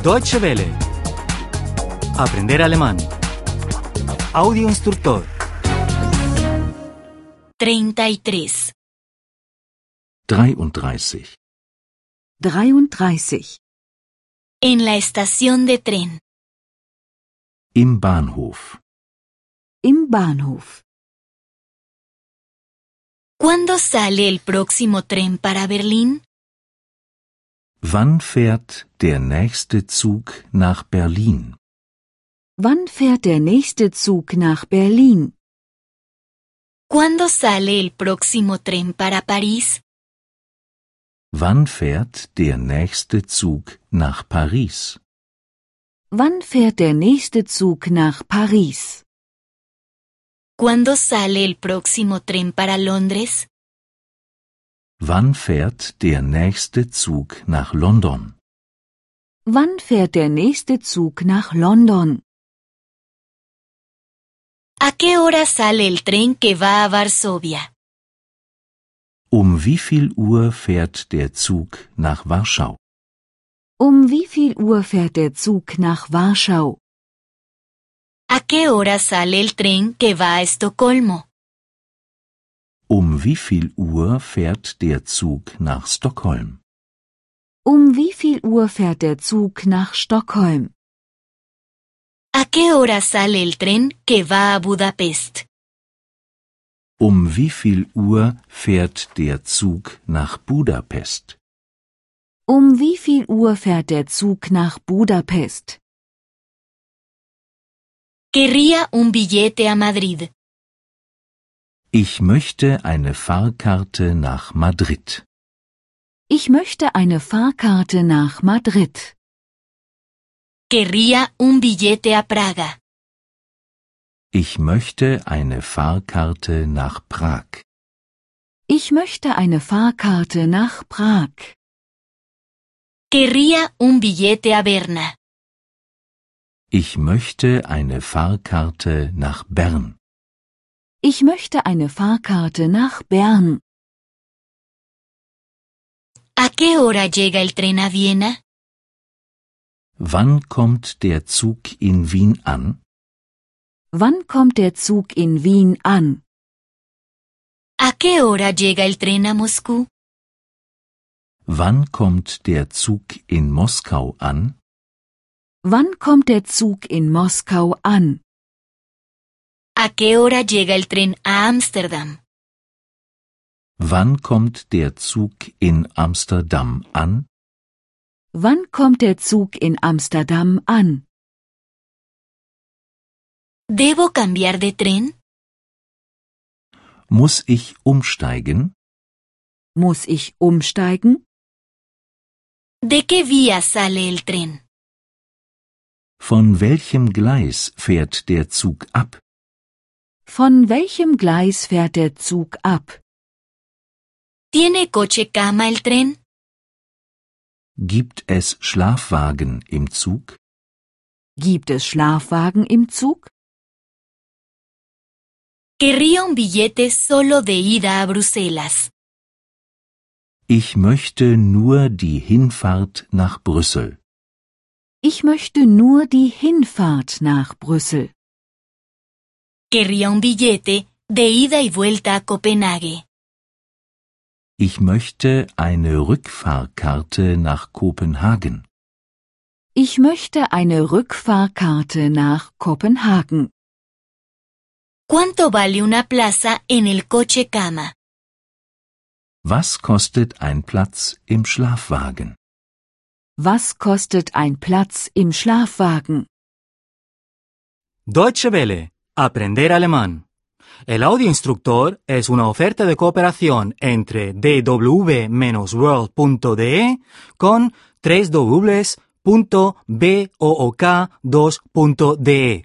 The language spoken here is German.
Deutsche Welle. Aprender alemán. Audio instructor. 33. 33. 33. En la estación de tren. Im Bahnhof. Im Bahnhof. ¿Cuándo sale el próximo tren para Berlín? Wann fährt der nächste Zug nach Berlin? Wann fährt der nächste Zug nach Berlin? ¿Cuándo sale el próximo tren para París? Wann fährt der nächste Zug nach Paris? Wann fährt der nächste Zug nach Paris? ¿Cuándo sale el próximo tren para Londres? Wann fährt der nächste Zug nach London? Wann fährt der nächste Zug nach London? ¿A qué hora sale el tren que va a Varsovia? Um wie viel Uhr fährt der Zug nach Warschau? Um wie viel Uhr fährt der Zug nach Warschau? ¿A qué hora sale el tren que va a Estocolmo? Um wie viel Uhr fährt der Zug nach Stockholm? Um wie viel Uhr fährt der Zug nach Stockholm? ¿A qué hora sale el tren que va a Budapest? Um wie viel Uhr fährt der Zug nach Budapest? Um wie viel Uhr fährt der Zug nach Budapest? Querría un billete a Madrid. Ich möchte eine Fahrkarte nach Madrid. Ich möchte eine Fahrkarte nach Madrid. Querría un billete a Praga. Ich möchte eine Fahrkarte nach Prag. Ich möchte eine Fahrkarte nach Prag. Querría un billete a Berna. Ich möchte eine Fahrkarte nach Bern. Ich möchte eine Fahrkarte nach Bern. ¿A qué hora llega el tren a Viena? Wann kommt der Zug in Wien an? Wann kommt der Zug in Wien an? ¿A qué hora llega el tren a Moscú? Wann kommt der Zug in Moskau an? Wann kommt der Zug in Moskau an? ¿A qué hora llega el tren a Ámsterdam? Wann kommt der Zug in Amsterdam an? Wann kommt der Zug in Amsterdam an? ¿Debo cambiar de tren? Muss ich umsteigen? Muss ich umsteigen? ¿De qué vía sale el tren? Von welchem Gleis fährt der Zug ab? Von welchem Gleis fährt der Zug ab? ¿Tiene coche cama el tren? Gibt es Schlafwagen im Zug? Gibt es Schlafwagen im Zug? Querría un billete solo de ida a Bruselas. Ich möchte nur die Hinfahrt nach Brüssel. Ich möchte nur die Hinfahrt nach Brüssel. Querría un billete de ida y vuelta a Copenhague. Ich möchte eine Rückfahrkarte nach Kopenhagen. Ich möchte eine Rückfahrkarte nach Kopenhagen. ¿Cuánto vale una plaza en el coche cama? Was kostet ein Platz im Schlafwagen? Was kostet ein Platz im Schlafwagen? Deutsche Welle. Aprender alemán. El audio instructor es una oferta de cooperación entre dw-world.de con www.book2.de.